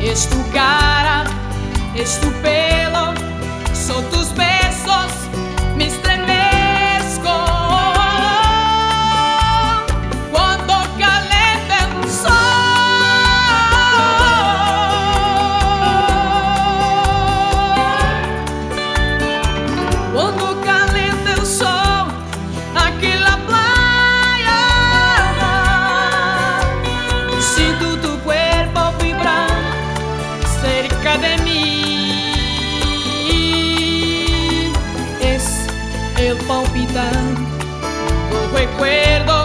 Es tu cara, es tu pelo, son tus besos, me estremezco cuando calienta el sol. Cuando calienta el sol aquí en la playa, siento tu cuerpo vibrar cerca de mí. Es el palpitar, los recuerdos